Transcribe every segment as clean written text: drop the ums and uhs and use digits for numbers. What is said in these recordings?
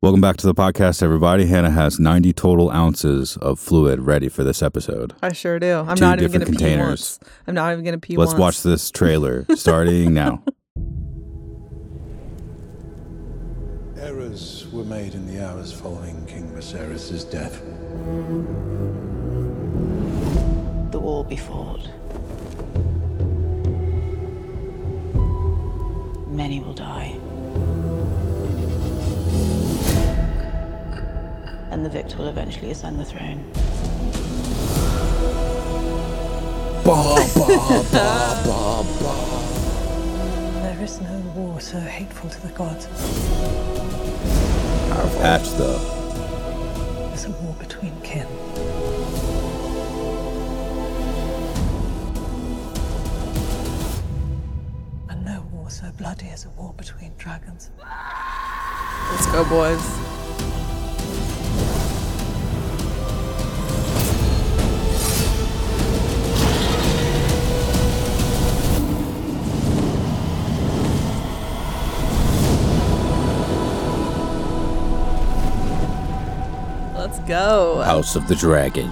Welcome back to the podcast, everybody. Hannah has 90 total ounces of fluid ready for this episode. I sure do. I'm Two not even different going to pee containers. once. I'm not even going to pee Let's once. watch this trailer starting now. Errors were made in the hours following King Viserys' death. The war be fought. Many will die. And the victor will eventually ascend the throne. There is no war so hateful to the gods Powerful patch, though. as a war between kin. And no war so bloody as a war between dragons. Let's go, boys. Let's go. House of the Dragon.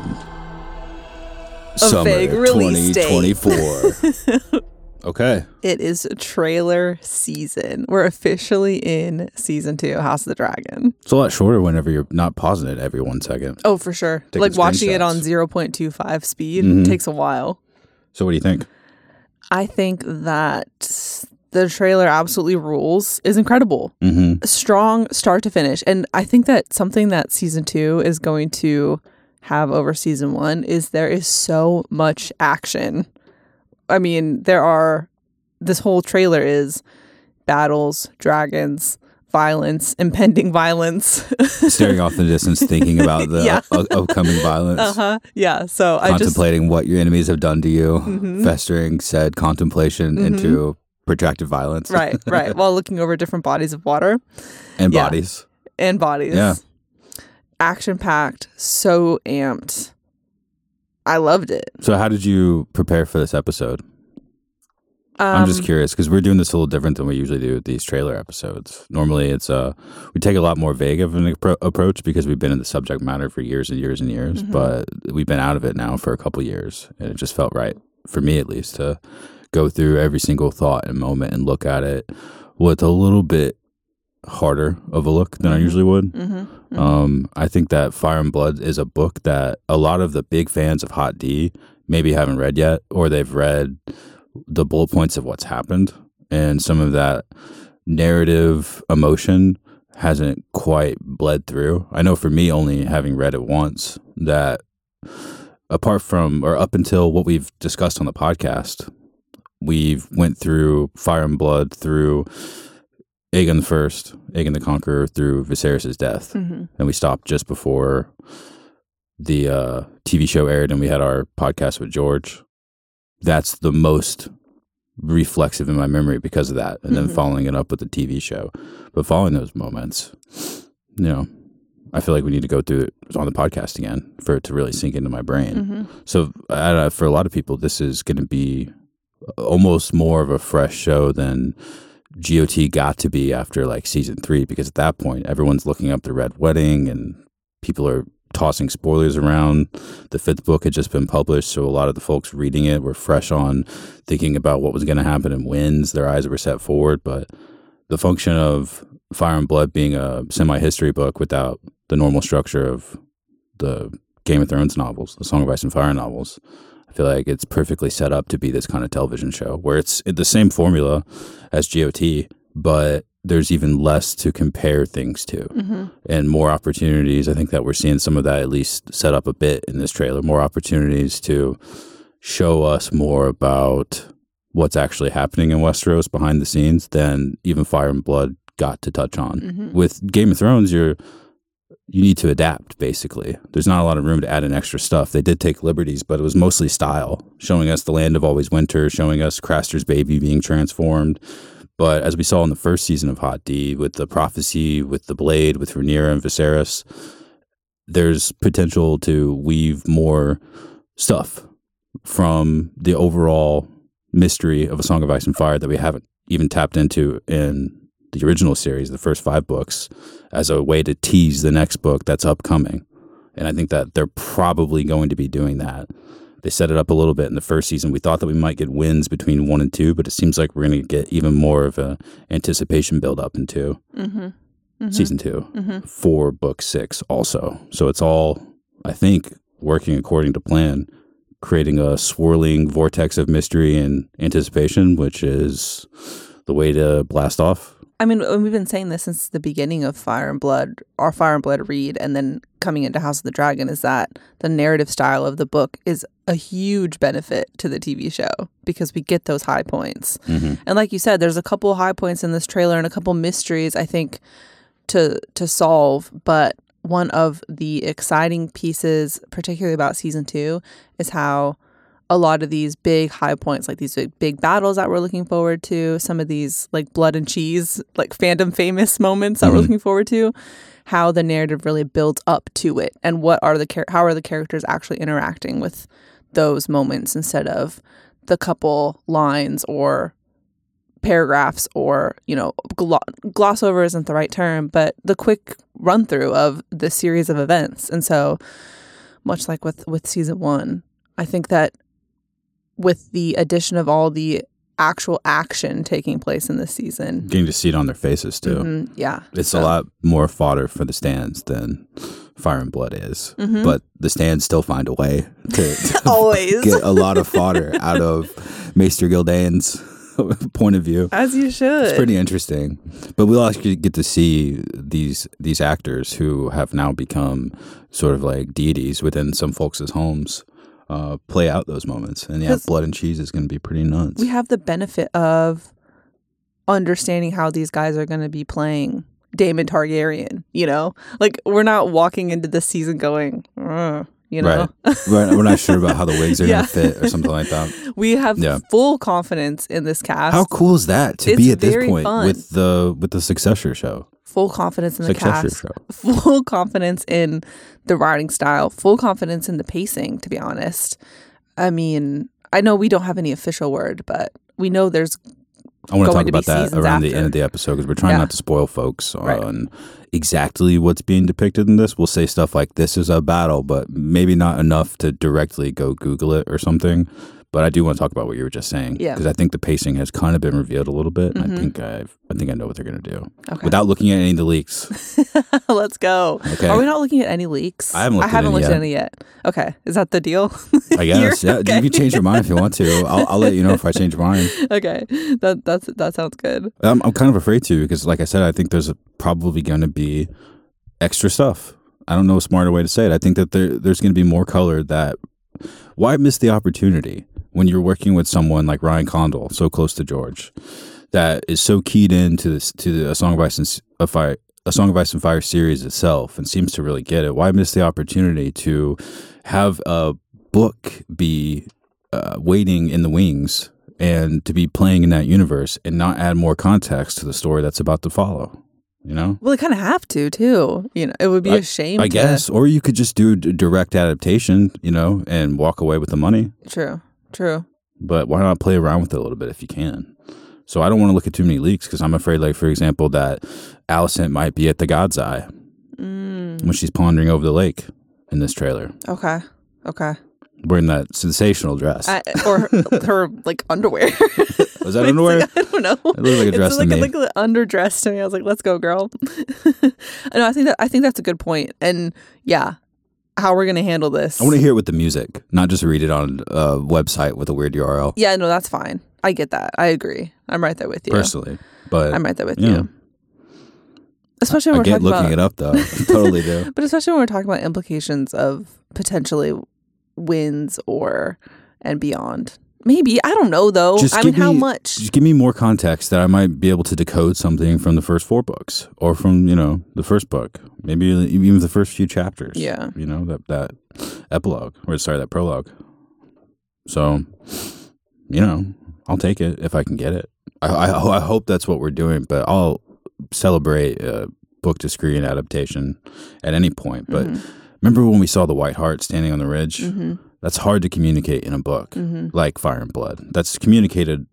A vague release date. 2024. Okay. It is trailer season. We're officially in season 2, House of the Dragon. It's a lot shorter whenever you're not pausing it every 1 second. Oh, for sure. Taking Like watching it on screenshots. 0.25 speed takes a while. So what do you think? I think that the trailer absolutely rules, is incredible. Mm-hmm. Strong start to finish. And I think that something that season 2 is going to have over season 1 is there is so much action. I mean, this whole trailer is battles, dragons, violence, impending violence. Staring off in the distance, thinking about the upcoming violence. Yeah. So Contemplating what your enemies have done to you. Festering said contemplation into protracted violence. Right. While looking over different bodies of water. And Yeah. bodies. And bodies. Yeah. Action-packed, so amped. I loved it. So how did you prepare for this episode? I'm just curious because we're doing this a little different than we usually do with these trailer episodes. Normally it's we take a lot more vague of an approach because we've been in the subject matter for years and years and years, but we've been out of it now for a couple years, and it just felt right, for me at least, to go through every single thought and moment and look at it with a little bit harder of a look than I usually would. I think that Fire and Blood is a book that a lot of the big fans of Hot D maybe haven't read yet, or they've read the bullet points of what's happened, and some of that narrative emotion hasn't quite bled through. I know for me, only having read it once, that apart from or up until what we've discussed on the podcast, we've went through Fire and Blood, through Aegon the First, Aegon the Conqueror, through Viserys' death. And we stopped just before the TV show aired and we had our podcast with George. That's the most reflexive in my memory because of that. And then following it up with the TV show. But following those moments, I feel like we need to go through it on the podcast again for it to really sink into my brain. So for a lot of people, this is going to be almost more of a fresh show than GOT got to be after like season 3, because at that point everyone's looking up the Red Wedding and people are tossing spoilers around. The 5th book had just been published, so a lot of the folks reading it were fresh on thinking about what was going to happen in Winds. Their eyes were set forward, but the function of Fire and Blood being a semi-history book without the normal structure of the Game of Thrones novels, the Song of Ice and Fire novels, I feel like it's perfectly set up to be this kind of television show where it's the same formula as GOT, but there's even less to compare things to and more opportunities. I think that we're seeing some of that at least set up a bit in this trailer, more opportunities to show us more about what's actually happening in Westeros behind the scenes than even Fire and Blood got to touch on. With Game of Thrones, you need to adapt, basically. There's not a lot of room to add in extra stuff. They did take liberties, but it was mostly style, showing us the land of always winter, showing us Craster's baby being transformed. But as we saw in the first season of Hot D, with the prophecy, with the blade, with Rhaenyra and Viserys, there's potential to weave more stuff from the overall mystery of A Song of Ice and Fire that we haven't even tapped into in the original series, the first 5 books, as a way to tease the next book that's upcoming. And I think that they're probably going to be doing that. They set it up a little bit in the first season. We thought that we might get wins between 1 and 2, but it seems like we're going to get even more of a anticipation build up into season 2 for book 6 also. So it's all, I think, working according to plan, creating a swirling vortex of mystery and anticipation, which is the way to blast off. I mean, we've been saying this since the beginning of Fire and Blood, our Fire and Blood read, and then coming into House of the Dragon, is that the narrative style of the book is a huge benefit to the TV show because we get those high points. And like you said, there's a couple high points in this trailer and a couple mysteries, I think, to solve. But one of the exciting pieces, particularly about season 2, is how a lot of these big high points, like these big battles that we're looking forward to, some of these like blood and cheese, like fandom famous moments that we're looking forward to, how the narrative really builds up to it, and how are the characters actually interacting with those moments instead of the couple lines or paragraphs or, you know, gloss over isn't the right term, but the quick run through of the series of events. And so much like with season 1, I think that with the addition of all the actual action taking place in this season, getting to see it on their faces too. It's a lot more fodder for the stands than Fire and Blood is, but the stands still find a way to always get a lot of fodder out of Maester Gildane's point of view, as you should. It's pretty interesting, but we'll actually get to see these actors who have now become sort of like deities within some folks' homes play out those moments. And yeah, Blood and Cheese is going to be pretty nuts. We have the benefit of understanding how these guys are going to be playing Daemon Targaryen, you know? Like, we're not walking into this season going, you know? Right. We're not sure about how the wigs are going to fit or something like that. We have full confidence in this cast. How cool is that to be at this point with the Successor show? Full confidence in the cast, full confidence in the writing style, full confidence in the pacing, to be honest. I mean, I know we don't have any official word, but we know there's I want to talk about that around the end of the episode because we're trying not to spoil folks on exactly what's being depicted in this. We'll say stuff like this is a battle, but maybe not enough to directly go Google it or something. But I do want to talk about what you were just saying because I think the pacing has kind of been revealed a little bit, and I think I know what they're going to do without looking at any of the leaks. Let's go. Okay. Are we not looking at any leaks? I haven't looked at any yet. Okay, is that the deal? I guess. Yeah, okay. You can change your mind if you want to. I'll let you know if I change my mind. Okay, that sounds good. I'm kind of afraid to because, like I said, I think there's probably going to be extra stuff. I don't know a smarter way to say it. I think that there's going to be more color. That why miss the opportunity? When you're working with someone like Ryan Condal, so close to George, that is so keyed into A Song of Ice and Fire series itself, and seems to really get it. Why miss the opportunity to have a book be waiting in the wings and to be playing in that universe and not add more context to the story that's about to follow? You know? Well, they kind of have to, too. You know, it would be a shame. I guess. Or you could just do direct adaptation, you know, and walk away with the money. True. But why not play around with it a little bit if you can? So I don't want to look at too many leaks because I'm afraid, like, for example, that Alicent might be at the God's Eye when she's pondering over the lake in this trailer. Okay. Wearing that sensational dress. Or her like, underwear. Was that underwear? I don't know. It looked like a dress to me. It looked like an underdress to me. I was like, let's go, girl. No, I think that's a good point. And yeah, how we're going to handle this. I want to hear it with the music, not just read it on a website with a weird URL. Yeah, no, that's fine. I get that. I agree. I'm right there with you. Personally. But I'm right there with you. Especially when we're talking looking it up, though. I totally do. But especially when we're talking about implications of potentially wins and beyond. Maybe. I don't know, though. How much? Just give me more context that I might be able to decode something from the first 4 books or from, the first book. Maybe even the first few chapters. Yeah. That epilogue. That prologue. So, I'll take it if I can get it. I hope that's what we're doing, but I'll celebrate a book to screen adaptation at any point. But remember when we saw the White Hart standing on the ridge? That's hard to communicate in a book like Fire and Blood. That's communicated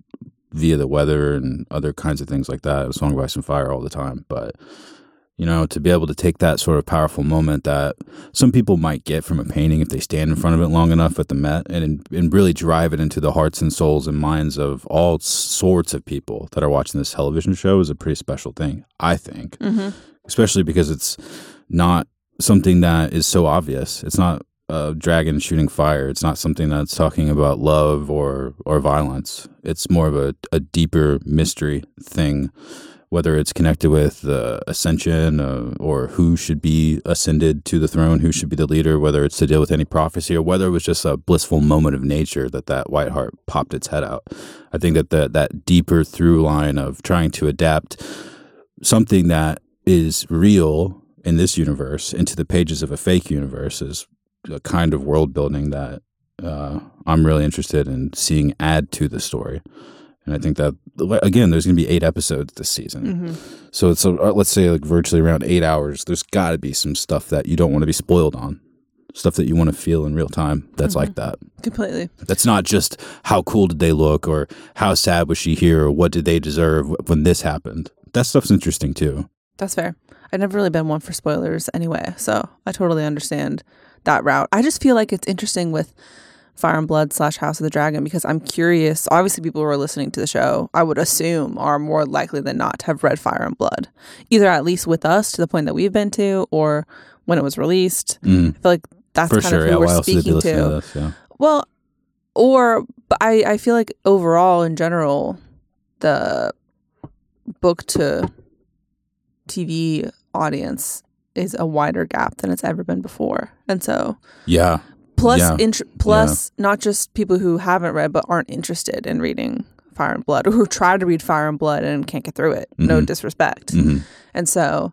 via the weather and other kinds of things like that. It was Song of Ice and Fire all the time. But, you know, to be able to take that sort of powerful moment that some people might get from a painting if they stand in front of it long enough at the Met and really drive it into the hearts and souls and minds of all sorts of people that are watching this television show is a pretty special thing, I think. Especially because it's not something that is so obvious. It's not a dragon shooting fire. It's not something that's talking about love or violence. It's more of a deeper mystery thing, whether it's connected with ascension or who should be ascended to the throne, who should be the leader, whether it's to deal with any prophecy or whether it was just a blissful moment of nature that white hart popped its head out. I think that deeper through line of trying to adapt something that is real in this universe into the pages of a fake universe is a kind of world building that I'm really interested in seeing add to the story. And I think that, again, there's going to be 8 episodes this season. So it's, let's say, like virtually around 8 hours. There's got to be some stuff that you don't want to be spoiled on, stuff that you want to feel in real time that's like that. Completely. That's not just how cool did they look or how sad was she here or what did they deserve when this happened. That stuff's interesting, too. That's fair. I've never really been one for spoilers anyway, so I totally understand that route. I just feel like it's interesting with Fire and Blood / House of the Dragon because I'm curious. Obviously, people who are listening to the show, I would assume, are more likely than not to have read Fire and Blood, either at least with us to the point that we've been to or when it was released. I feel like that's For kind sure. of who Why we're else would they be speaking listening to. to this? Yeah. Well, but I feel like overall, in general, the book to TV audience is a wider gap than it's ever been before. And so plus not just people who haven't read but aren't interested in reading Fire and Blood or who try to read Fire and Blood and can't get through it. No disrespect. And so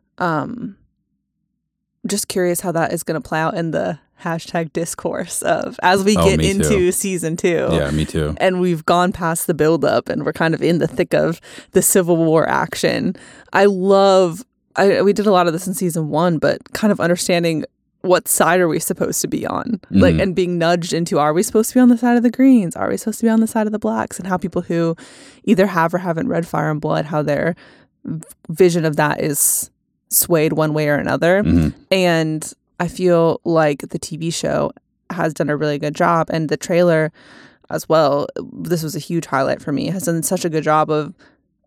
just curious how that is going to play out in the hashtag discourse of as we get into season 2. Yeah, me too. And we've gone past the buildup and we're kind of in the thick of the Civil War action. We did a lot of this in season 1, but kind of understanding what side are we supposed to be on, like, and being nudged into, are we supposed to be on the side of the Greens? Are we supposed to be on the side of the Blacks? And how people who either have or haven't read Fire and Blood, how their vision of that is swayed one way or another. And I feel like the TV show has done a really good job, and the trailer as well. This was a huge highlight for me. Has done such a good job of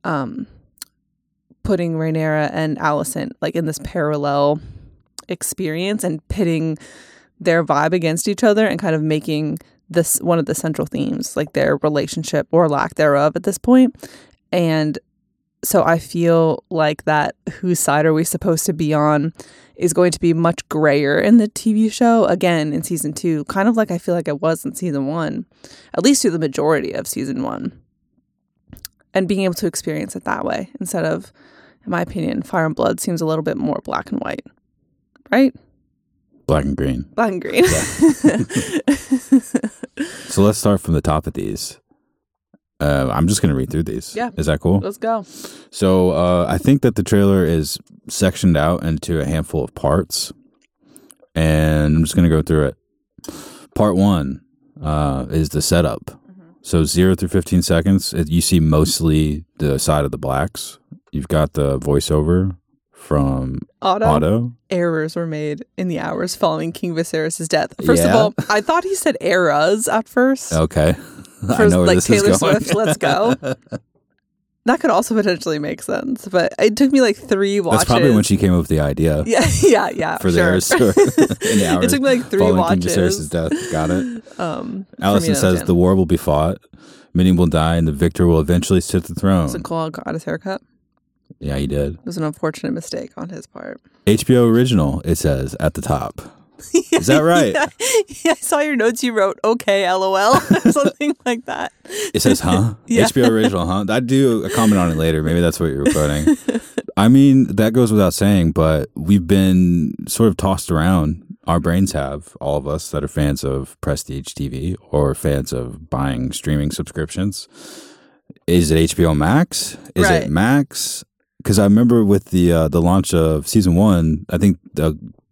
putting Rhaenyra and Alicent like in this parallel experience and pitting their vibe against each other and kind of making this one of the central themes, like their relationship or lack thereof at this point. And so I feel like that whose side are we supposed to be on is going to be much grayer in the TV show again in season 2, kind of like I feel like it was in season 1, at least through the majority of season 1. And being able to experience it that way instead of, in my opinion, Fire and Blood seems a little bit more black and white, right? Black and green. Black and green. Yeah. So let's start from the top of these. I'm just going to read through these. Yeah. Is that cool? Let's go. So I think that the trailer is sectioned out into a handful of parts. And I'm just going to go through it. Part 1 is the setup. So 0 through 15 seconds, you see mostly the side of the Blacks. You've got the voiceover from Otto. Errors were made in the hours following King Viserys' death. First of all, I thought he said eras at first. Okay. For, I know where like this Taylor is going. Swift, let's go. That could also potentially make sense, but it took me like 3 watches. That's probably when she came up with the idea. Yeah. For theirs. In the hours it took me like 3 following watches. King Viserys' death. Got it. Alicent says the war will be fought, many will die, and the victor will eventually sit the throne. Was it Cole got his haircut? Yeah, he did. It was an unfortunate mistake on his part. HBO original, it says at the top. Is that right? Yeah, I saw your notes. You wrote, okay, LOL, or something like that. It says, huh? Yeah. HBO original, huh? I'd do a comment on it later. Maybe that's what you were quoting. I mean, that goes without saying, but we've been sort of tossed around. Our brains have, all of us that are fans of prestige TV or fans of buying streaming subscriptions. Is it HBO Max? Is it Max? Because I remember with the launch of season 1, I think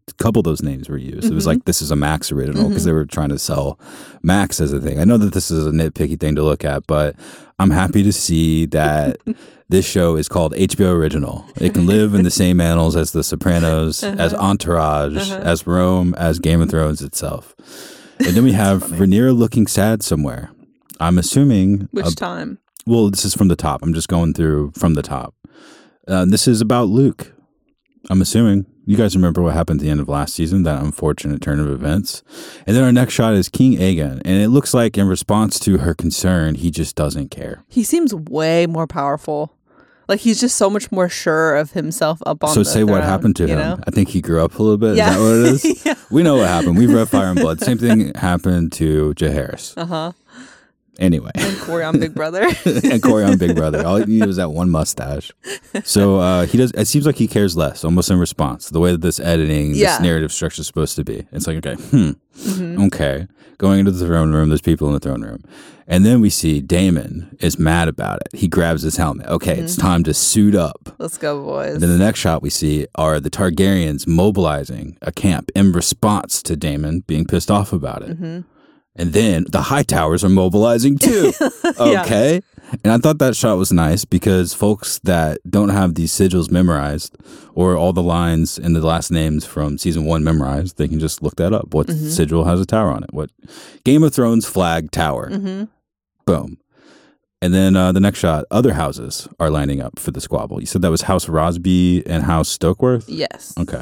couple of those names were used. It was like, this is a Max original because they were trying to sell Max as a thing. I know that this is a nitpicky thing to look at, but I'm happy to see that this show is called HBO Original. It can live in the same annals as The Sopranos, as Entourage, as Rome, as Game of Thrones itself. And then we have Rhaenyra looking sad somewhere. I'm assuming... Which time? Well, this is from the top. I'm just going through from the top. This is about Luke. I'm assuming. You guys remember what happened at the end of last season, that unfortunate turn of events. And then our next shot is King Aegon. And it looks like in response to her concern, he just doesn't care. He seems way more powerful. Like, he's just so much more sure of himself up on the So say what throne, happened to him. know? I think he grew up a little bit. Yeah. Is that what it is? Yeah. We know what happened. We've read Fire and Blood. Same thing happened to Jaehaerys. Uh-huh. Anyway. And Corey on Big Brother. And Corey on Big Brother. All he needed was that one mustache. So he does. It seems like he cares less, almost in response. The way that this editing, this narrative structure is supposed to be. It's like, okay, okay. Going into the throne room, there's people in the throne room. And then we see Daemon is mad about it. He grabs his helmet. Okay, it's time to suit up. Let's go, boys. And then the next shot we see are the Targaryens mobilizing a camp in response to Daemon being pissed off about it. And then the Hightowers are mobilizing too. Okay. And I thought that shot was nice because folks that don't have these sigils memorized or all the lines and the last names from season 1 memorized, they can just look that up. What sigil has a tower on it? What Game of Thrones flag tower? Boom. And then the next shot, other houses are lining up for the squabble. You said that was House Rosby and House Stokeworth? Yes. Okay.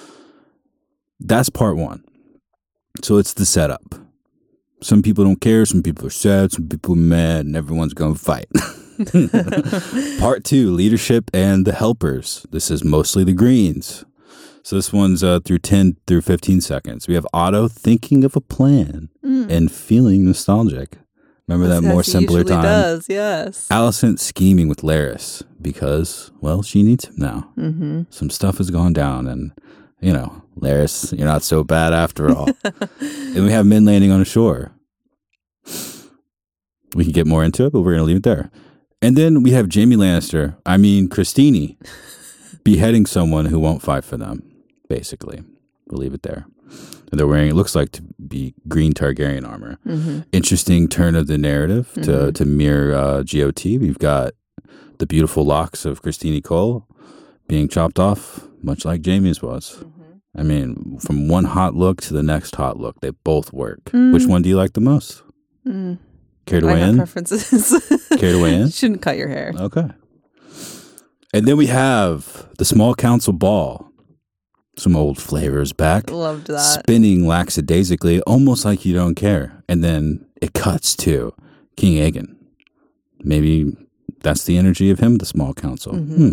That's part 1. So it's the setup. Some people don't care, some people are sad, some people are mad, and everyone's going to fight. Part 2, leadership and the helpers. This is mostly the Greens. So this one's through 10 through 15 seconds. We have Otto thinking of a plan and feeling nostalgic. Remember that more simpler time? Does, yes. Alicent scheming with Larys because, well, she needs him now. Some stuff has gone down and, you know, Larys, you're not so bad after all. And we have men landing on a shore. We can get more into it, but we're going to leave it there. And then we have Jaime Lannister, Christine, beheading someone who won't fight for them, basically. We'll leave it there. And they're wearing, it looks like to be green Targaryen armor. Interesting turn of the narrative to mirror GOT. We've got the beautiful locks of Christine Cole being chopped off, much like Jaime's was. I mean, from one hot look to the next hot look, they both work. Which one do you like the most? Care to weigh in? Preferences. Care to weigh in? Shouldn't cut your hair. Okay. And then we have the small council ball. Some old flavors back. Loved that. Spinning lackadaisically, almost like you don't care. And then it cuts to King Aegon. Maybe that's the energy of him, the small council.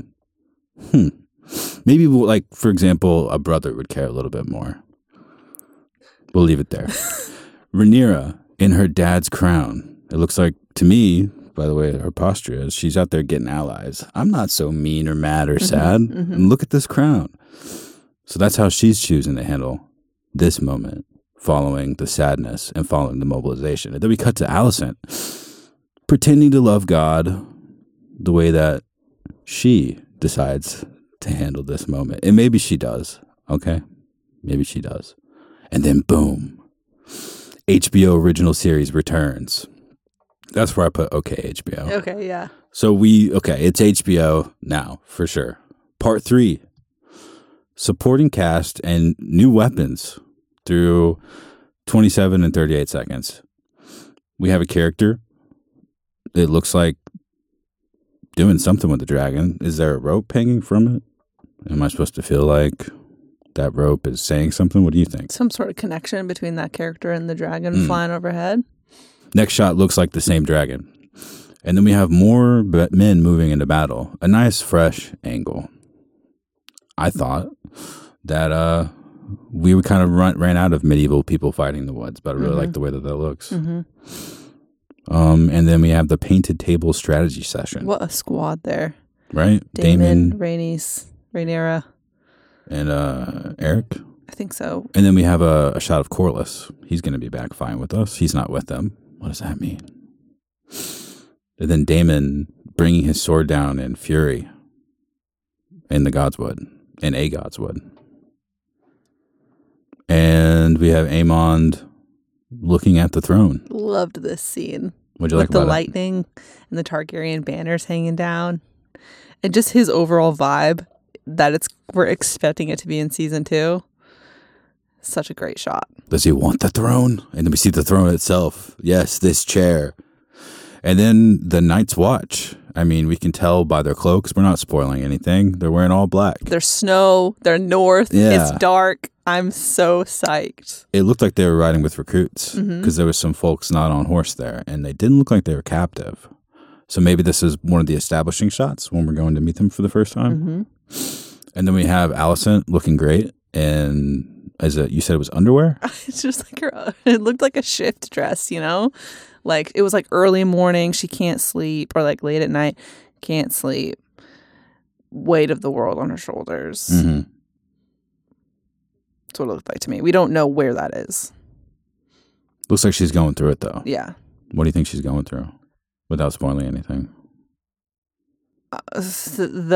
Maybe, like, for example, a brother would care a little bit more. We'll leave it there. Rhaenyra in her dad's crown. It looks like, to me, by the way, her posture is, she's out there getting allies. I'm not so mean or mad or sad. And look at this crown. So that's how she's choosing to handle this moment, following the sadness and following the mobilization. And then we cut to Alicent pretending to love God the way that she decides to handle this moment. And maybe she does, okay? Maybe she does. And then boom, HBO original series returns. That's where I put okay, HBO. Okay, yeah. So it's HBO now, for sure. Part 3, supporting cast and new weapons through 27 and 38 seconds. We have a character. It looks like doing something with the dragon. Is there a rope hanging from it? Am I supposed to feel like that rope is saying something? What do you think? Some sort of connection between that character and the dragon flying overhead. Next shot looks like the same dragon. And then we have more men moving into battle. A nice, fresh angle. I thought that we would kind of ran out of medieval people fighting in the woods, but I really like the way that looks. And then we have the painted table strategy session. What a squad there. Right? Daemon, Rhaenyra. And Eric? I think so. And then we have a shot of Corlys. He's going to be back fine with us. He's not with them. What does that mean? And then Daemon bringing his sword down in fury in the Godswood, in a Godswood. And we have Aemond looking at the throne. Loved this scene. What'd you like With the about it? lightning and the Targaryen banners hanging down. And just his overall vibe that we're expecting it to be in season 2. Such a great shot. Does he want the throne? And then we see the throne itself. Yes, this chair. And then the Night's Watch. I mean, we can tell by their cloaks. We're not spoiling anything. They're wearing all black. There's snow. They're north. Yeah. It's dark. I'm so psyched. It looked like they were riding with recruits because there was some folks not on horse there, and they didn't look like they were captive. So maybe this is one of the establishing shots when we're going to meet them for the first time. And then we have Alicent looking great, and you said it was underwear? It's just like it looked like a shift dress, you know? Like it was like early morning, she can't sleep, or like late at night, can't sleep. Weight of the world on her shoulders. Mm-hmm. That's what it looked like to me. We don't know where that is. Looks like she's going through it, though. Yeah. What do you think she's going through? Without spoiling anything. Is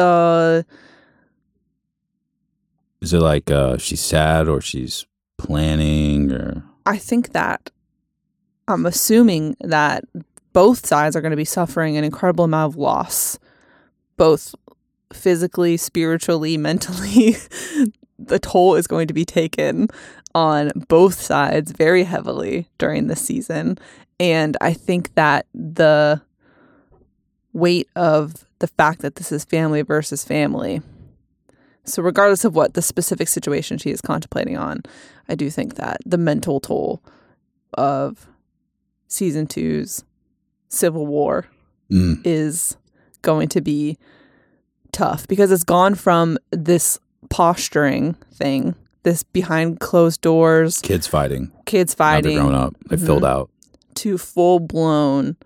it like she's sad or she's planning or? I think that I'm assuming that both sides are going to be suffering an incredible amount of loss, both physically, spiritually, mentally. The toll is going to be taken on both sides very heavily during this season. And I think that the weight of the fact that this is family versus family. So regardless of what the specific situation she is contemplating on, I do think that the mental toll of season 2's Civil War is going to be tough because it's gone from this posturing thing, this behind closed doors, kids fighting, now they're grown up, they filled out, to full-blown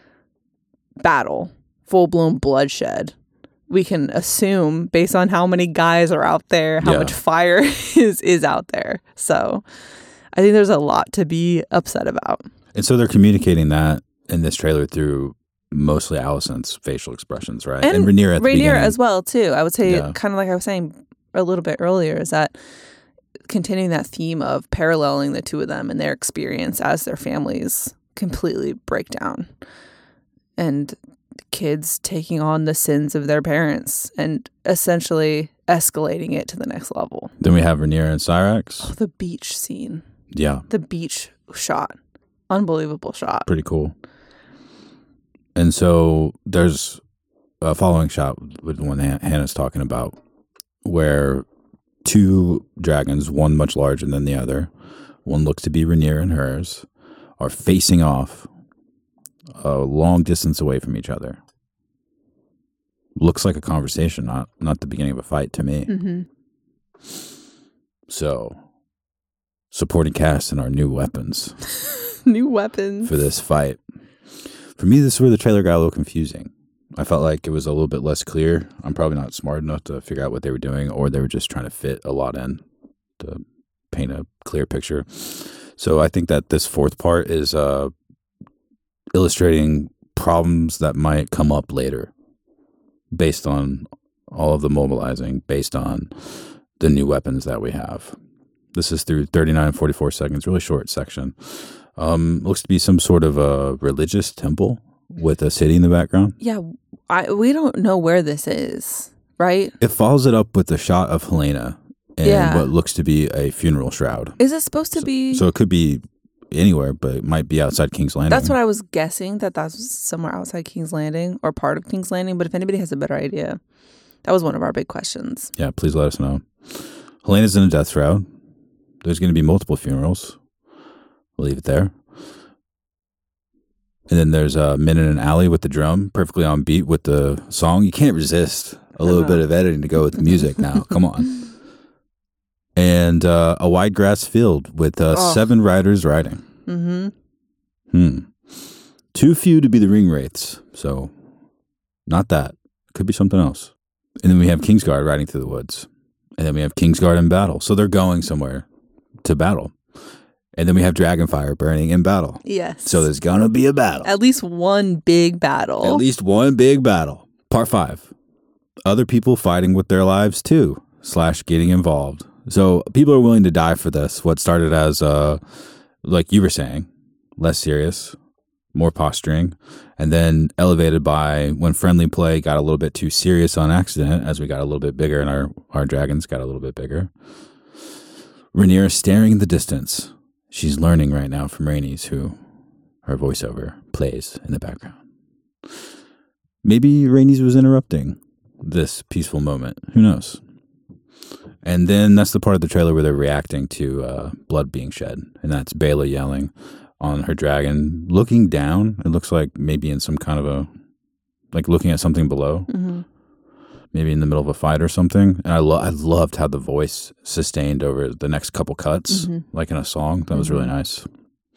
battle, full-blown bloodshed. We can assume based on how many guys are out there, how much fire is out there. So I think there's a lot to be upset about. And so they're communicating that in this trailer through mostly Alicent's facial expressions, right? And Rhaenyra at the beginning as well too. I would say kind of like I was saying a little bit earlier, is that continuing that theme of paralleling the two of them and their experience as their families completely break down, and kids taking on the sins of their parents and essentially escalating it to the next level. Then we have Rhaenyra and Syrax. Oh, the beach scene. Yeah. The beach shot. Unbelievable shot. Pretty cool. And so there's a following shot with the one Hannah's talking about, where two dragons, one much larger than the other, one looks to be Rhaenyra and hers, are facing off a long distance away from each other. Looks like a conversation, not the beginning of a fight to me. Mm-hmm. So, supporting cast and our new weapons. New weapons. For this fight. For me, this is where the trailer got a little confusing. I felt like it was a little bit less clear. I'm probably not smart enough to figure out what they were doing, or they were just trying to fit a lot in to paint a clear picture. So I think that this fourth part is illustrating problems that might come up later based on all of the mobilizing, based on the new weapons that we have. This is through 39 and 44 seconds, really short section. Looks to be some sort of a religious temple with a city in the background. Yeah, we don't know where this is, right? It follows it up with a shot of Helena and what looks to be a funeral shroud. Is it supposed to be? So it could be anywhere, but it might be outside King's Landing. That's what I was guessing, that's somewhere outside King's Landing or part of King's Landing. But if anybody has a better idea, that was one of our big questions. Yeah, please let us know. Helena's in a death shroud. There's going to be multiple funerals. We'll leave it there. And then there's Min in an alley with the drum, perfectly on beat with the song. You can't resist a little bit of editing to go with the music now. Come on. And a wide grass field with 7 riders riding. Mm-hmm. Too few to be the ring wraiths. So not that. Could be something else. And then we have Kingsguard riding through the woods. And then we have Kingsguard in battle. So they're going somewhere to battle. And then we have Dragonfire burning in battle. Yes. So there's going to be a battle. At least one big battle. At least one big battle. Part 5. Other people fighting with their lives too, / getting involved. So people are willing to die for this. What started as, like you were saying, less serious, more posturing, and then elevated by when friendly play got a little bit too serious on accident as we got a little bit bigger and our dragons got a little bit bigger. Rhaenyra staring in the distance. She's learning right now from Rhaenys, who her voiceover plays in the background. Maybe Rhaenys was interrupting this peaceful moment. Who knows? And then that's the part of the trailer where they're reacting to blood being shed. And that's Baela yelling on her dragon, looking down. It looks like maybe in some kind of like looking at something below. Mm-hmm. Maybe in the middle of a fight or something. And I loved how the voice sustained over the next couple cuts, like in a song. That was really nice.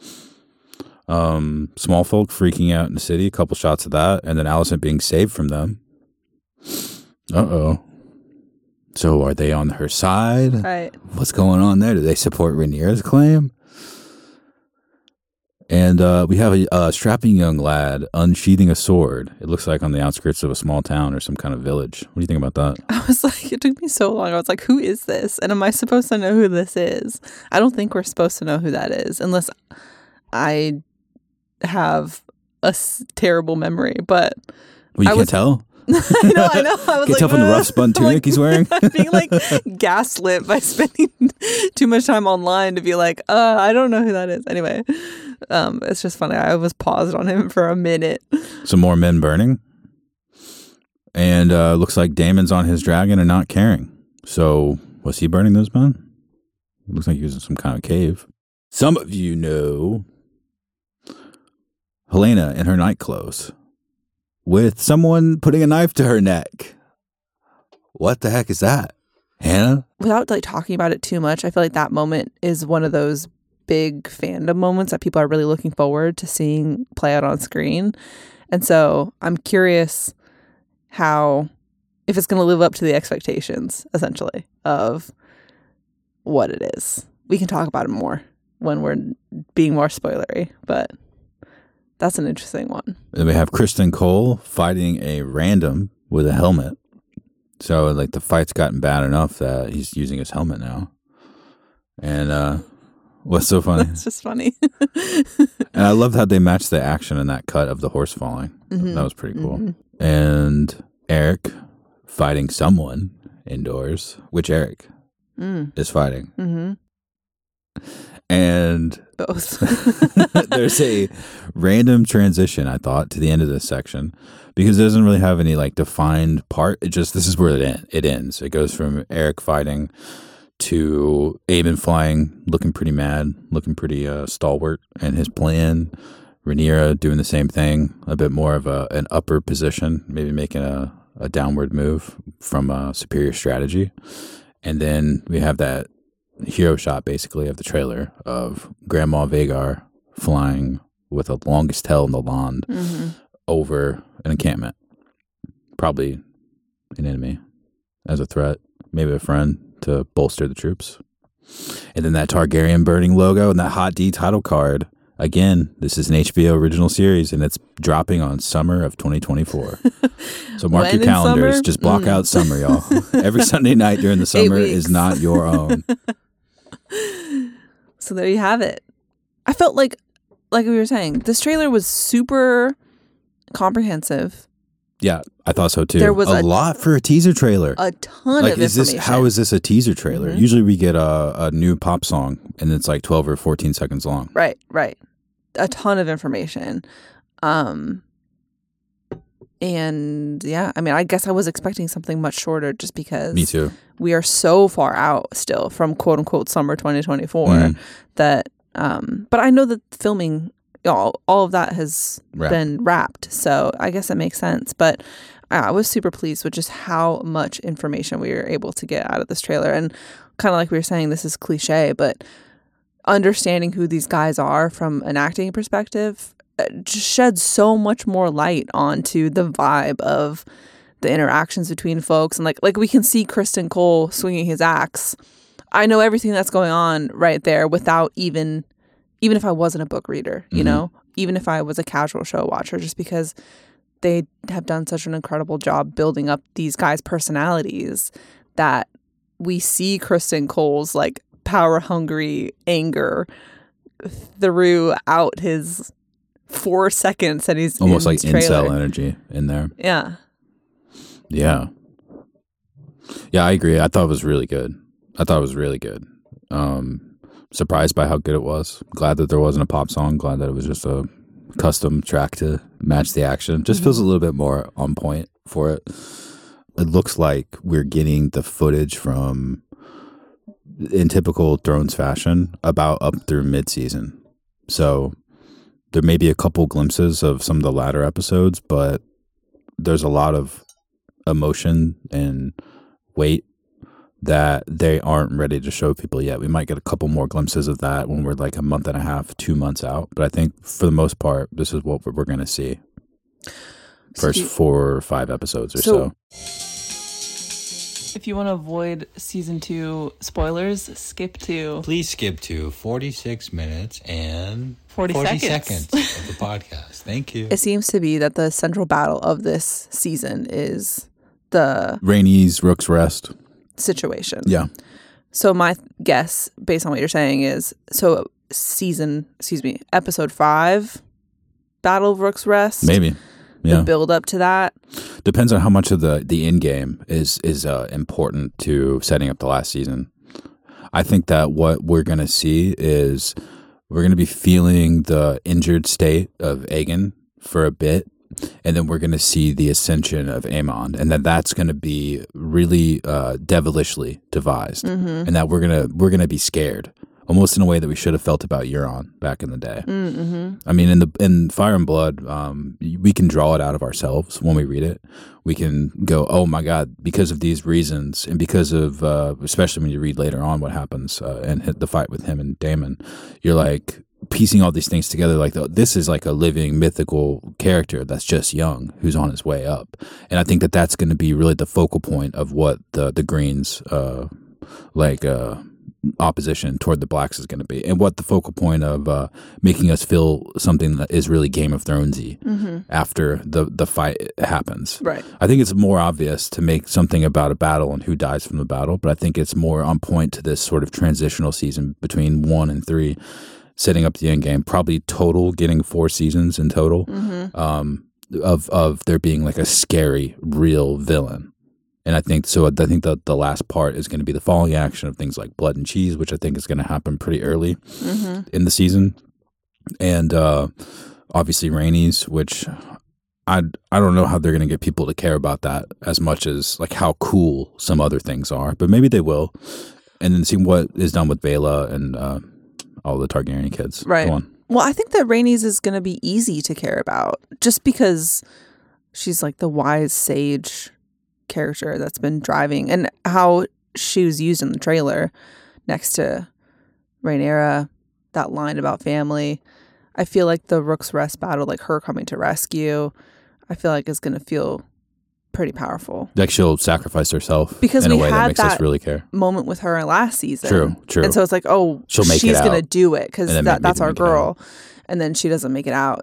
Small folk freaking out in the city, a couple shots of that, and then Alicent being saved from them. Uh-oh. So are they on her side? Right. What's going on there? Do they support Rhaenyra's claim? And we have a strapping young lad unsheathing a sword. It looks like on the outskirts of a small town or some kind of village. What do you think about that? I was like, it took me so long. I was like, who is this? And am I supposed to know who this is? I don't think we're supposed to know who that is unless I have a terrible memory. But well, you can't tell? I know. I was can you tell from the rough spun tunic he's wearing? I'm being like gaslit by spending too much time online to be like, I don't know who that is. Anyway, it's just funny. I was paused on him for a minute. Some more men burning. And looks like Daemon's on his dragon and not caring. So was he burning those men? Looks like he was in some kind of cave. Some of you know Helaena in her night clothes with someone putting a knife to her neck. What the heck is that? Hannah? Without like talking about it too much, I feel like that moment is one of those big fandom moments that people are really looking forward to seeing play out on screen. And so I'm curious if it's going to live up to the expectations, essentially, of what it is. We can talk about it more when we're being more spoilery, but that's an interesting one. And we have Criston Cole fighting a random with a helmet. So, like, the fight's gotten bad enough that he's using his helmet now. And what's so funny? It's just funny. And I loved how they matched the action in that cut of the horse falling. Mm-hmm. That was pretty cool. Mm-hmm. And Eric fighting someone indoors. Which Eric is fighting? Mm-hmm. And there's a random transition, I thought, to the end of this section because it doesn't really have any like defined part. It just, this is where it ends. It goes from Eric fighting to Aemon flying, looking pretty mad, looking pretty stalwart, and his plan. Rhaenyra doing the same thing, a bit more of an upper position, maybe making a downward move from a superior strategy. And then we have that hero shot basically of the trailer of Grandma Vhagar flying with the longest tail in the land over an encampment. Probably an enemy as a threat, maybe a friend to bolster the troops. And then that Targaryen burning logo and that Hot D title card. Again, this is an HBO original series and it's dropping on summer of 2024. So mark your calendars. Summer? Just block out summer, y'all. Every Sunday night during the summer is not your own. So there you have it. I felt like we were saying, this trailer was super comprehensive. Yeah, I thought so too. There was a lot for a teaser trailer. A ton of information. How is this a teaser trailer? Mm-hmm. Usually we get a new pop song and it's like 12 or 14 seconds long. Right. A ton of information. And yeah, I mean, I guess I was expecting something much shorter just because me too. We are so far out still from quote unquote summer 2024 that but I know that filming all of that has been wrapped, so I guess it makes sense. But I was super pleased with just how much information we were able to get out of this trailer. And kind of like we were saying, this is cliche, but understanding who these guys are from an acting perspective just sheds so much more light onto the vibe of the interactions between folks. And like we can see Criston Cole swinging his axe. I know everything that's going on right there without even if I wasn't a book reader, you know, even if I was a casual show watcher, just because they have done such an incredible job building up these guys' personalities that we see Kristen Cole's like power hungry anger throughout his 4 seconds that he's almost in like his trailer. incel energy in there. Yeah. Yeah, I agree. I thought it was really good. Surprised by how good it was. Glad that there wasn't a pop song. Glad that it was just a custom track to match the action. Just feels a little bit more on point for it. It looks like we're getting the footage from, in typical Thrones fashion, about up through mid-season. So there may be a couple glimpses of some of the latter episodes, but there's a lot of emotion and weight that they aren't ready to show people yet. We might get a couple more glimpses of that when we're like a month and a half, 2 months out. But I think for the most part, this is what we're going to see. First 4 or 5 episodes or so. If you want to avoid season 2 spoilers, Please skip to 46 minutes and 40 seconds of the podcast. Thank you. It seems to be that the central battle of this season is the Rhaenys Rook's Rest situation. Yeah. So my guess, based on what you're saying, is episode 5, Battle of Rook's Rest. Maybe. Yeah. The build up to that. Depends on how much of the end game is important to setting up the last season. I think that what we're going to see is we're going to be feeling the injured state of Aegon for a bit, and then we're going to see the ascension of Aemon, and that's going to be really devilishly devised, and that we're gonna be scared, almost in a way that we should have felt about Euron back in the day. I mean, in Fire and Blood, we can draw it out of ourselves when we read it. We can go, oh my God, because of these reasons, and because of especially when you read later on what happens and the fight with him and Daemon, you're like piecing all these things together. Like this is like a living mythical character that's just young, who's on his way up, and I think that that's going to be really the focal point of what the Greens opposition toward the Blacks is going to be, and what the focal point of making us feel something that is really Game of Thronesy after the fight happens. Right. I think it's more obvious to make something about a battle and who dies from the battle, but I think it's more on point to this sort of transitional season between 1 and 3, setting up the end game. Probably total getting 4 seasons in total of there being like a scary real villain. And I think that the last part is going to be the falling action of things like Blood and Cheese, which I think is going to happen pretty early in the season. And obviously Rhaenys, which I don't know how they're going to get people to care about that as much as like how cool some other things are, but maybe they will. And then see what is done with Baela and all the Targaryen kids. Right. Go on. Well, I think that Rhaenys is going to be easy to care about just because she's like the wise sage character that's been driving, and how she was used in the trailer next to Rhaenyra, that line about family. I feel like the Rook's Rest battle, like her coming to rescue, I feel like is going to feel pretty powerful. Like she'll sacrifice herself because in a we way had that makes us really care. Moment with her last season. True. And so it's like, oh, she's going to do it because that's our girl. Out. And then she doesn't make it out.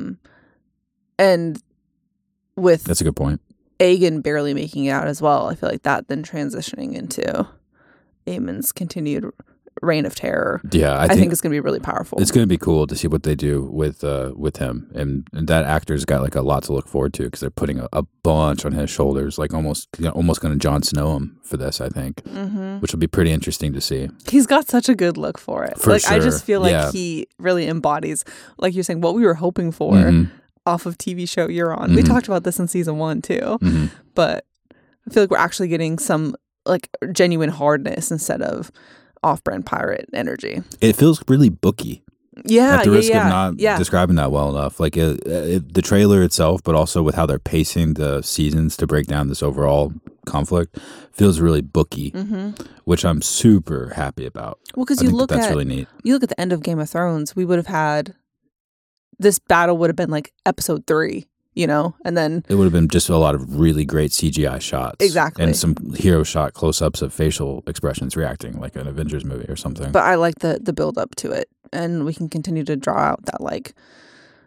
And with that's a good point. Aegon barely making it out as well, I feel like that then transitioning into Aemon's continued reign of terror. Yeah, I think it's going to be really powerful. It's going to be cool to see what they do with him, and that actor's got like a lot to look forward to because they're putting a bunch on his shoulders, like almost going to Jon Snow him for this. I think, which will be pretty interesting to see. He's got such a good look for it. For sure. I just feel like he really embodies, like you're saying, what we were hoping for. Off of TV show Euron. We talked about this in season 1 too, but I feel like we're actually getting some like genuine hardness instead of off-brand pirate energy. It feels really booky. Yeah, at the risk of not describing that well enough, like the trailer itself, but also with how they're pacing the seasons to break down this overall conflict, feels really booky, which I'm super happy about. Well, because that's really neat. You look at the end of Game of Thrones, we would have had. This battle would have been like episode 3, and then it would have been just a lot of really great CGI shots. Exactly. And some hero shot close-ups of facial expressions reacting like an Avengers movie or something. But I like the build up to it, and we can continue to draw out that like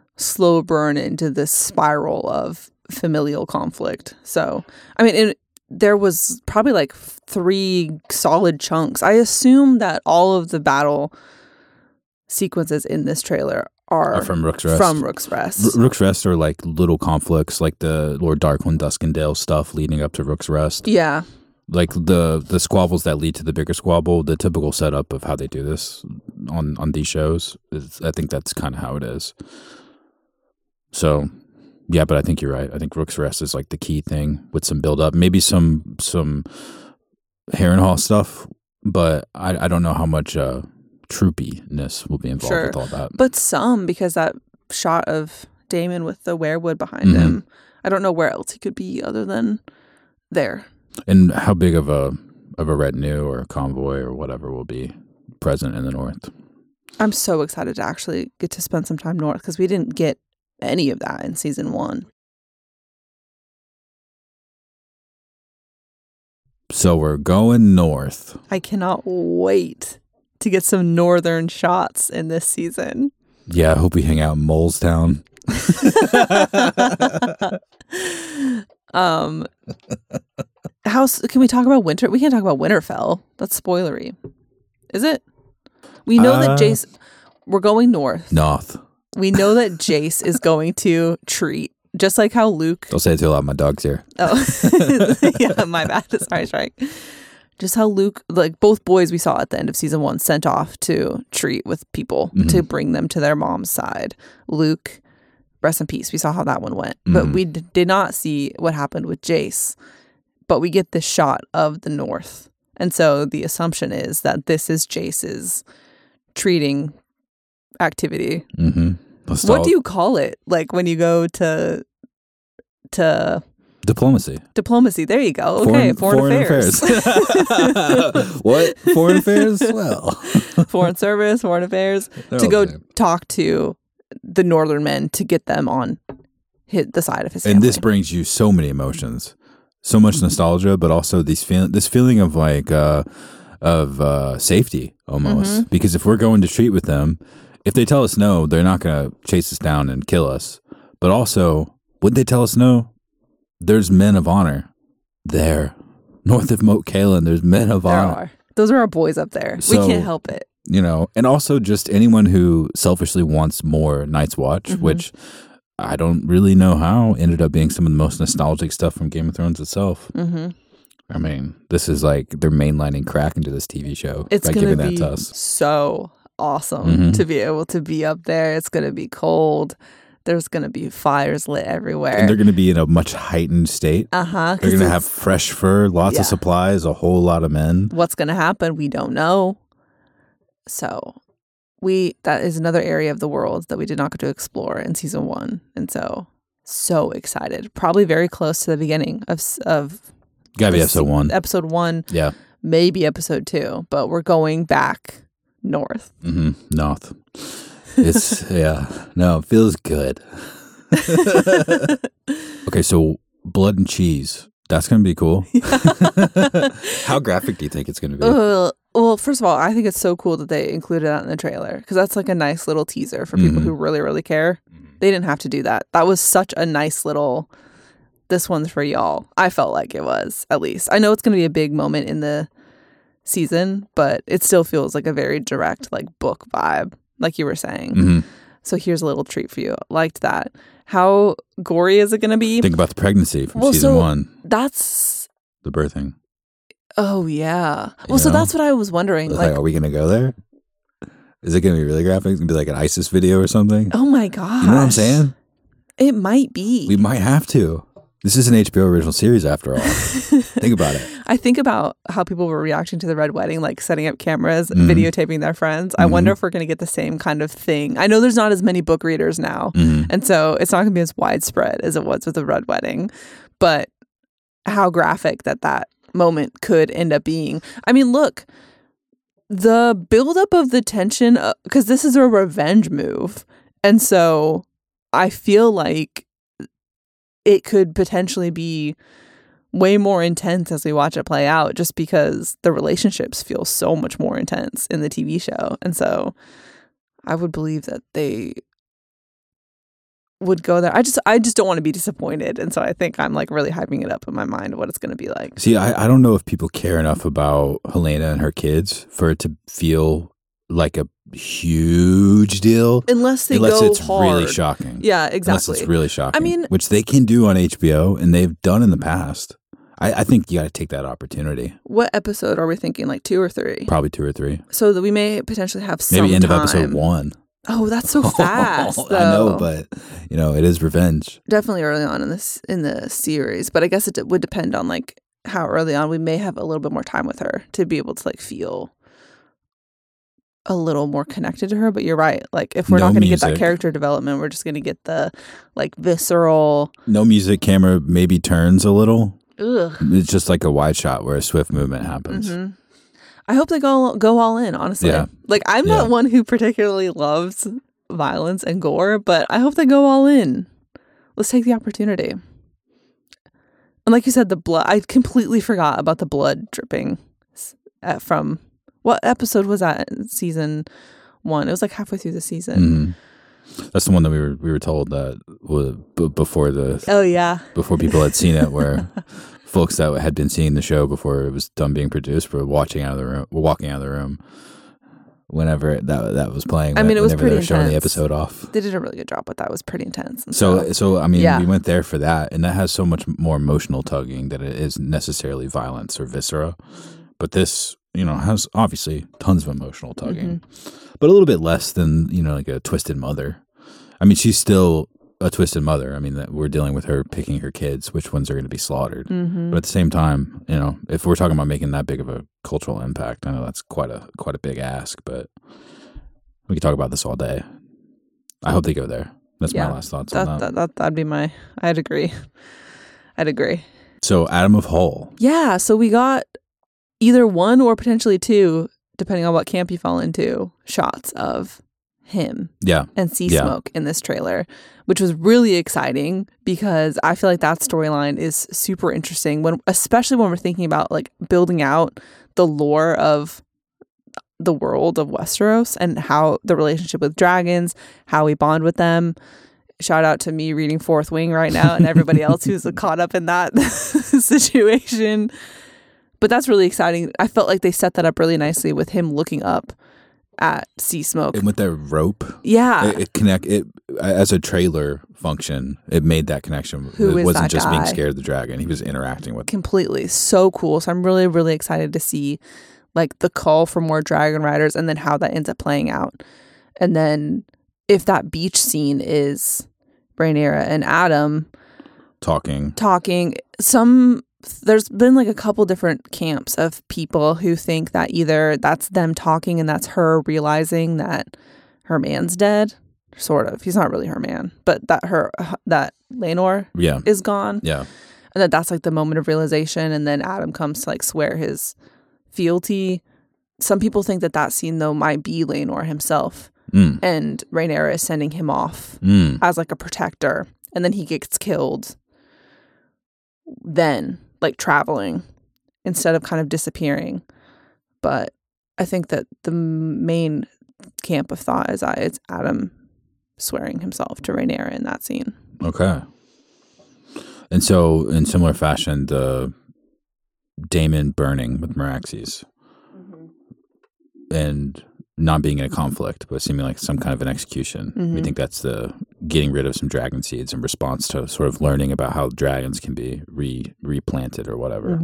slow burn into this spiral of familial conflict. So, I mean, there was probably like 3 solid chunks. I assume that all of the battle sequences in this trailer are from Rook's Rest. From Rook's Rest. Rook's Rest are like little conflicts, like the Lord Darkwind Duskendale stuff leading up to Rook's Rest. Yeah. Like the squabbles that lead to the bigger squabble, the typical setup of how they do this on these shows. I think that's kind of how it is. So, yeah, but I think you're right. I think Rook's Rest is like the key thing with some build up, maybe some Harrenhal stuff, but I don't know how much troopiness will be involved with all that. But some, because that shot of Daemon with the werewood behind him, I don't know where else he could be other than there. And how big of a retinue or a convoy or whatever will be present in the north? I'm so excited to actually get to spend some time north because we didn't get any of that in season 1. So we're going north. I cannot wait to get some northern shots in this season. Yeah, I hope we hang out in Molestown. Can we talk about winter? We can't talk about Winterfell. That's spoilery. Is it? We know that Jace. We're going north. We know that Jace is going to treat, just like how Luke. Don't say it too loud. My dog's here. Oh, yeah, my bad. Sorry, Strike. Just how Luke, like both boys we saw at the end of season 1, sent off to treat with people to bring them to their mom's side. Luke, rest in peace. We saw how that one went, but we did not see what happened with Jace. But we get this shot of the north, and so the assumption is that this is Jace's treating activity. What do you call it? Like when you go to diplomacy. There you go. Okay, foreign affairs. What? Foreign affairs? Well, foreign service, foreign affairs. To go talk to the northern men to get them on the side of his family. And this brings you so many emotions, so much nostalgia, but also this feeling of like safety almost. Because if we're going to treat with them, if they tell us no, they're not going to chase us down and kill us. But also, would they tell us no? There's men of honor there. North of Moat Cailin, there's men of honor. Those are our boys up there. So, we can't help it. And also just anyone who selfishly wants more Night's Watch, which I don't really know how, ended up being some of the most nostalgic stuff from Game of Thrones itself. I mean, this is like they're mainlining crack into this TV show by giving that to us. So awesome to be able to be up there. It's going to be cold. There's going to be fires lit everywhere. And they're going to be in a much heightened state. They're going to have fresh fur, lots of supplies, a whole lot of men. What's going to happen? We don't know. So that is another area of the world that we did not get to explore in season 1. And so excited. Probably very close to the beginning of gotta be episode 1. Episode 1. Yeah. Maybe episode 2. But we're going back north. North. It's it feels good. Okay, so blood and cheese. That's gonna be cool. How graphic do you think it's gonna be? Well, first of all, I think it's so cool that they included that in the trailer because that's like a nice little teaser for people who really, really care. They didn't have to do that. That was such a nice little. This one's for y'all. I felt like it was, at least. I know it's gonna be a big moment in the season, but it still feels like a very direct, like book vibe. Like you were saying. So here's a little treat for you. Liked that. How gory is it going to be? Think about the pregnancy from season 1. That's the birthing. Oh, yeah. Well, so that's what I was wondering. Like, are we going to go there? Is it going to be really graphic? It's going to be like an ISIS video or something? Oh, my gosh. You know what I'm saying? It might be. We might have to. This is an HBO original series after all. Think about it. I think about how people were reacting to the Red Wedding, like setting up cameras, videotaping their friends. I wonder if we're going to get the same kind of thing. I know there's not as many book readers now, and so it's not going to be as widespread as it was with the Red Wedding, but how graphic that moment could end up being. I mean, look, the buildup of the tension, because this is a revenge move, and so I feel like it could potentially be way more intense as we watch it play out just because the relationships feel so much more intense in the TV show. And so I would believe that they would go there. I just don't want to be disappointed, and so I think I'm like really hyping it up in my mind what it's going to be like. See, I don't know if people care enough about Helena and her kids for it to feel like a huge deal. Unless it's hard. Really shocking. Yeah, exactly. Unless it's really shocking. I mean, which they can do on HBO, and they've done in the past. I think you got to take that opportunity. What episode are we thinking? Like 2 or 3? Probably 2 or 3. So that we may potentially have some maybe end time. of episode 1. Oh, that's so fast. Though. I know, but it is revenge. Definitely early on in the series, but I guess it would depend on like how early on we may have a little bit more time with her to be able to like feel a little more connected to her. But you're right. Like if we're not going to get that character development, we're just going to get the like visceral. No music. Camera maybe turns a little. Ugh. It's just like a wide shot where a swift movement happens. Mm-hmm. I hope they go all in, honestly. Yeah. Like, I'm not one who particularly loves violence and gore, but I hope they go all in. Let's take the opportunity. And like you said, the blood, I completely forgot about the blood dripping from, what episode was that in season 1? It was like halfway through the season. Mm-hmm. That's the one that we were told that was before before people had seen it, where folks that had been seeing the show before it was done being produced were walking out of the room whenever that was playing. I mean, it was pretty they were showing intense. The episode off. They did a really good job with that. It was pretty intense. So I mean, we went there for that, and that has so much more emotional tugging than it is necessarily violence or viscera. But this, has obviously tons of emotional tugging, but a little bit less than like a Twisted Mother. I mean, she's still a twisted mother. I mean, that we're dealing with her picking her kids, which ones are going to be slaughtered. Mm-hmm. But at the same time, if we're talking about making that big of a cultural impact, I know that's quite a big ask, but we could talk about this all day. I hope they go there. That's my last thoughts on that. That'd be I'd agree. So Adam of Hull. Yeah. So we got either 1 or potentially 2, depending on what camp you fall into, shots of him and Sea Smoke in this trailer, which was really exciting because I feel like that storyline is super interesting, especially when we're thinking about like building out the lore of the world of Westeros and how the relationship with dragons, how we bond with them. Shout out to me reading Fourth Wing right now and everybody else who's caught up in that situation. But that's really exciting. I felt like they set that up really nicely with him looking up at Sea Smoke. And with that rope. Yeah. It as a trailer function, it made that connection. It wasn't just being scared of the dragon. He was interacting with completely. So cool. So I'm really, really excited to see like the call for more dragon riders and then how that ends up playing out. And then if that beach scene is Rhaenyra and Adam talking, there's been like a couple different camps of people who think that either that's them talking and that's her realizing that her man's dead, sort of. He's not really her man, but that Laenor is gone. Yeah. And that's like the moment of realization. And then Adam comes to like swear his fealty. Some people think that scene though might be Laenor himself. And Rhaenyra is sending him off as like a protector. And then he gets killed then, like traveling instead of kind of disappearing. But I think that the main camp of thought is it's Adam swearing himself to Rhaenyra in that scene. Okay. And so in similar fashion, the Daemon burning with Meraxes and not being in a conflict, but seeming like some kind of an execution. We think that's the getting rid of some dragon seeds in response to sort of learning about how dragons can be replanted or whatever.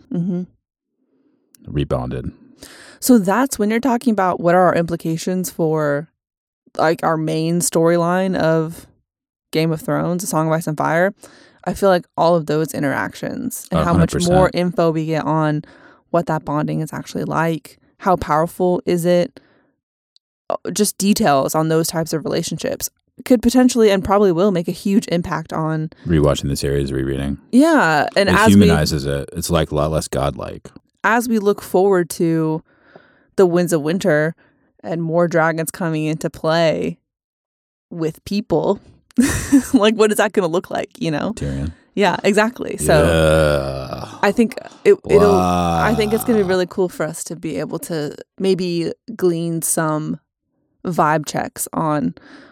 Rebonded. So that's when you're talking about what are our implications for like our main storyline of Game of Thrones, A Song of Ice and Fire. I feel like all of those interactions and 100%. How much more info we get on what that bonding is actually like, how powerful is it, just details on those types of relationships could potentially and probably will make a huge impact on rewatching the series, rereading. Yeah, and it as humanizes it. It's like a lot less godlike. As we look forward to the Winds of Winter and more dragons coming into play with people, like what is that going to look like? Tyrion. Yeah, exactly. So I think I think it's going to be really cool for us to be able to maybe glean some vibe checks on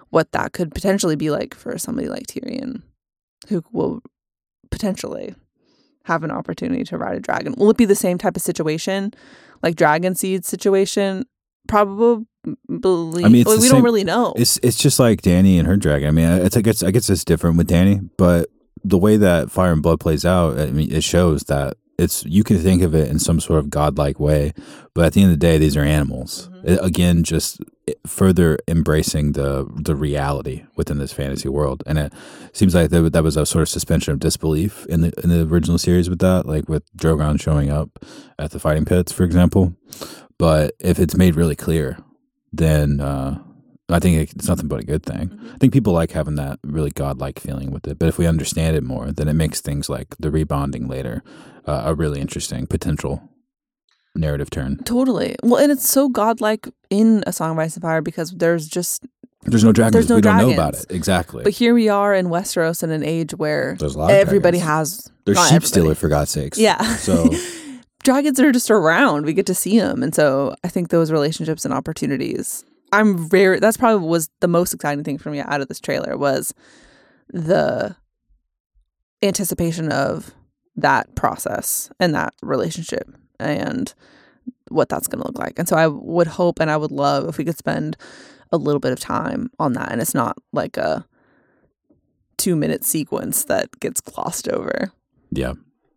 what that could potentially be like for somebody like Tyrion, who will potentially have an opportunity to ride a dragon. Will it be the same type of situation, like Dragon Seed situation? Probably. I mean, we don't really know. It's just like Dany and her dragon. I mean, I guess it's different with Dany, but the way that Fire and Blood plays out, I mean, it shows that you can think of it in some sort of godlike way, but at the end of the day, these are animals. Again, just further embracing the reality within this fantasy world, and it seems like that was a sort of suspension of disbelief in the original series with that, like with Drogon showing up at the fighting pits, for example. But if it's made really clear, then I think it's nothing but a good thing. I think people like having that really godlike feeling with it. But if we understand it more, then it makes things like the rebonding later a really interesting potential narrative turn. Totally. Well, and it's so godlike in A Song of Ice and Fire because there's no dragons. We don't know about dragons. it. Exactly. But here we are in Westeros in an age where there's a lot of everybody dragons. has. There's sheep stealer, for God's sakes. Yeah. So dragons are just around. We get to see them. And so I think those relationships and opportunities, that's probably was the most exciting thing for me out of this trailer was the anticipation of that process and that relationship and what that's going to look like. And so I would hope and I would love if we could spend a little bit of time on that. And it's not like a 2-minute sequence that gets glossed over. Yeah.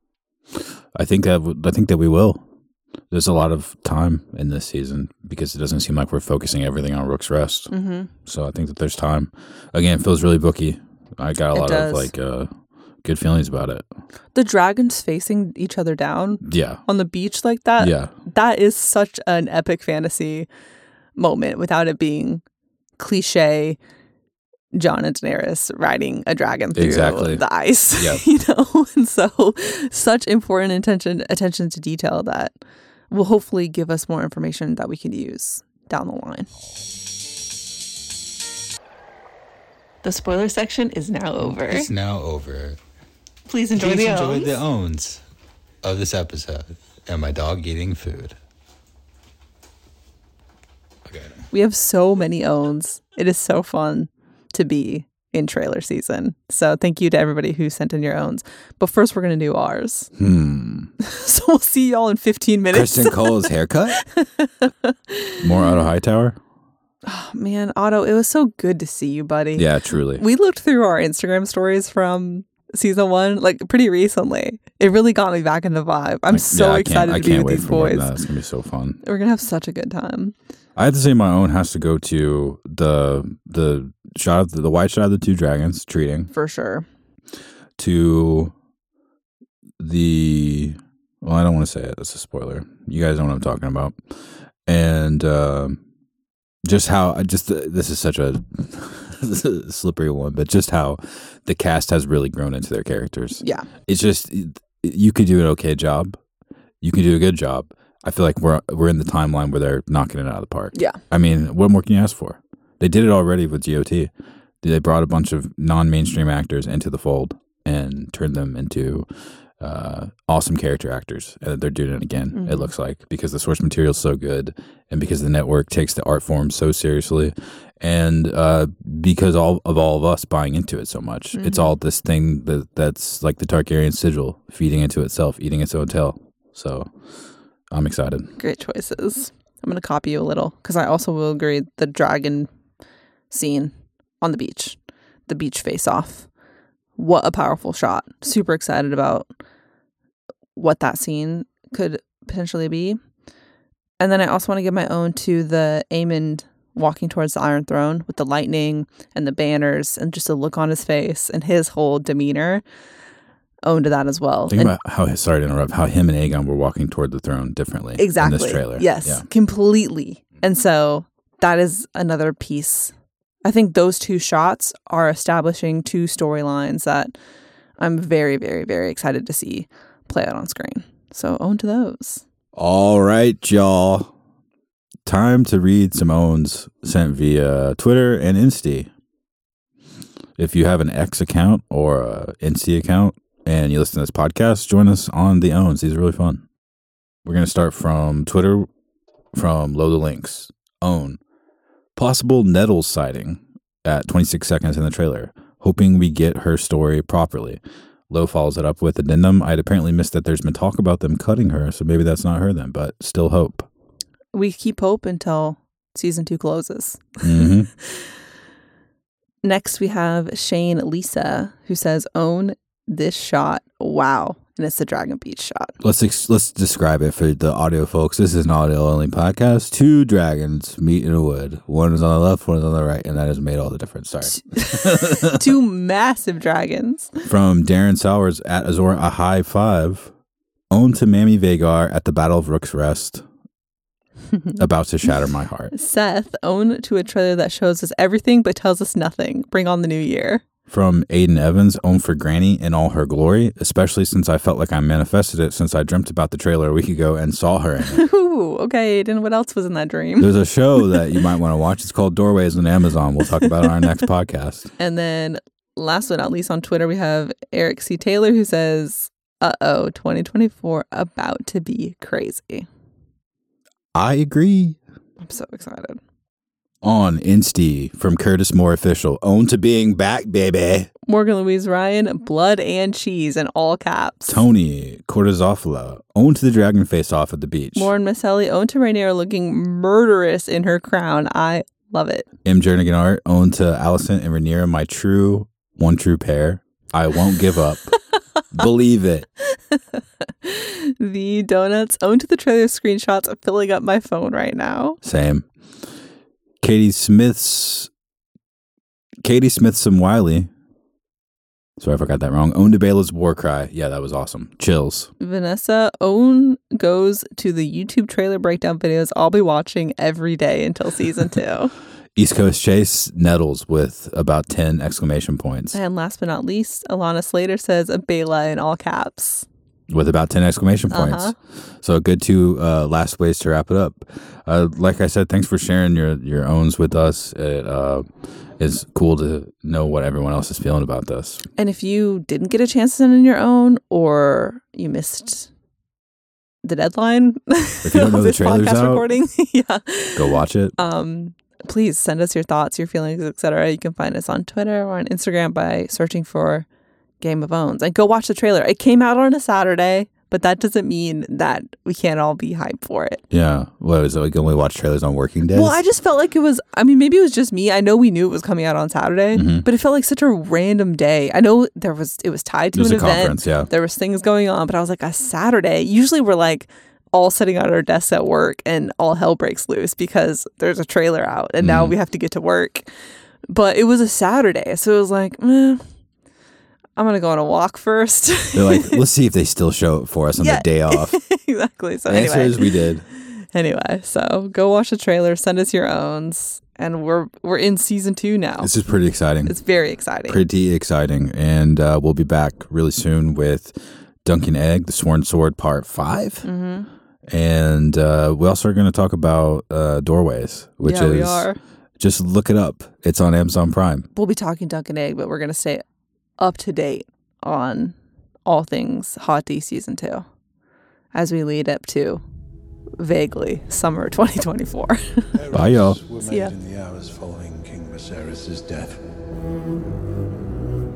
I think that we will. There's a lot of time in this season because it doesn't seem like we're focusing everything on Rook's Rest. Mm-hmm. So I think that there's time. Again, it feels really booky. I got a lot of good feelings about it. The dragons facing each other down on the beach like that. Yeah. That is such an epic fantasy moment without it being cliche Jon and Daenerys riding a dragon through the ice. Yep. And so such important attention to detail that will hopefully give us more information that we can use down the line. The spoiler section is now over. It's now over. Please enjoy the owns of this episode and my dog eating food. Okay. We have so many owns. It is so fun to be in trailer season. So thank you to everybody who sent in your owns. But first we're going to do ours. So we'll see y'all in 15 minutes. Kristen Cole's haircut? More Otto Hightower? Oh, man, Otto, it was so good to see you, buddy. Yeah, truly. We looked through our Instagram stories from season 1 like pretty recently. It really got me back in the vibe. I'm excited to be with these boys. It's going to be so fun. We're going to have such a good time. I have to say my own has to go to the shot of the white shot of the two dragons treating. For sure. To I don't want to say it. It's a spoiler. You guys know what I'm talking about. And this is such a slippery one, but just how the cast has really grown into their characters. Yeah. It's just, you could do an okay job. You can do a good job. I feel like we're in the timeline where they're knocking it out of the park. Yeah. I mean, what more can you ask for? They did it already with GOT. They brought a bunch of non-mainstream actors into the fold and turned them into awesome character actors. And they're doing it again, it looks like, because the source material is so good and because the network takes the art form so seriously and because all of us buying into it so much. It's all this thing that's like the Targaryen sigil feeding into itself, eating its own tail. So I'm excited. Great choices. I'm going to copy you a little because I also will agree the dragon scene on the beach face-off. What a powerful shot. Super excited about what that scene could potentially be. And then I also want to give my own to the Aemond walking towards the Iron Throne with the lightning and the banners and just a look on his face and his whole demeanor. Own to that as well. Think about sorry to interrupt, how him and Aegon were walking toward the throne differently in this trailer. Yes, completely. And so that is another piece. I think those two shots are establishing two storylines that I'm very, very, very excited to see play out on screen. So own to those. All right, y'all. Time to read some owns sent via Twitter and Insta. If you have an X account or an Insta account and you listen to this podcast, join us on the owns. These are really fun. We're going to start from Twitter, from Load the Links. Own. Possible Nettles sighting at 26 seconds in the trailer, hoping we get her story properly. Lowe follows it up with addendum. I'd apparently missed that there's been talk about them cutting her, so maybe that's not her then, but still hope. We keep hope until season 2 closes. Mm-hmm. Next, we have Shane Lisa, who says, own this shot. Wow. And it's the Dragon Beach shot. Let's describe it for the audio folks. This is an audio-only podcast. 2 dragons meet in a wood. One is on the left, one is on the right, and that has made all the difference. Sorry. 2 massive dragons. From Darren Sowers at Azor, a high 5. Own to Mammy Vagar at the Battle of Rook's Rest. About to shatter my heart. Seth, own to a trailer that shows us everything but tells us nothing. Bring on the new year. From Aiden Evans, own for Granny in all her glory, especially since I felt like I manifested it since I dreamt about the trailer a week ago and saw her in it. Ooh, okay, Aiden, what else was in that dream? There's a show that you might want to watch. It's called Doorways on Amazon. We'll talk about it on our next podcast. And then last but not least on Twitter, we have Eric C. Taylor who says, 2024 about to be crazy. I agree. I'm so excited. On Insty from Curtis Moore Official. Own to being back, baby. Morgan Louise Ryan, blood and cheese in all caps. Tony Cortizophala. Own to the dragon face off at the beach. Lauren Maselli, own to Rhaenyra looking murderous in her crown. I love it. M. Jernigan Art. Own to Allison and Rhaenyra, my one true pair. I won't give up. Believe it. The Donuts, own to the trailer screenshots. I'm filling up my phone right now. Same. Katie Smith's some Wiley. Sorry if I got that wrong. Own to Bela's War Cry. Yeah, that was awesome. Chills. Vanessa, own goes to the YouTube trailer breakdown videos I'll be watching every day until season 2. East Coast Chase nettles with about 10 exclamation points. And last but not least, Alana Slater says Bela in all caps. With about 10 exclamation points. So a good 2 last ways to wrap it up. Like I said, thanks for sharing your owns with us. It is cool to know what everyone else is feeling about this. And if you didn't get a chance to send in your own, or you missed the deadline, if you don't know the trailer's out, recording, go watch it. Please send us your thoughts, your feelings, etc. You can find us on Twitter or on Instagram by searching for Game of Owns. And go watch the trailer. It came out on a Saturday, but that doesn't mean that we can't all be hyped for it. Yeah. What is it? We can only watch trailers on working days? Well, I just felt like it was, maybe it was just me. I know we knew it was coming out on Saturday, but it felt like such a random day. I know it was tied to an event. Conference, yeah. There was things going on, but I was like, a Saturday? Usually we're like all sitting at our desks at work and all hell breaks loose because there's a trailer out and now we have to get to work. But it was a Saturday, so it was like, I'm going to go on a walk first. They're like, let's see if they still show it for us on the day off. Exactly. So the answer is we did. Anyway, so go watch the trailer, send us your owns, and we're in season 2 now. This is pretty exciting. It's very exciting. Pretty exciting. And we'll be back really soon with Duncan Egg, The Sworn Sword Part 5. And we also are going to talk about Doorways, which we are. Just look it up. It's on Amazon Prime. We'll be talking Duncan Egg, but we're going to stay up to date on all things Hot D Season 2 as we lead up to, vaguely, summer 2024. Bye, y'all. Were See made ya. in the hours following King Viserys' death.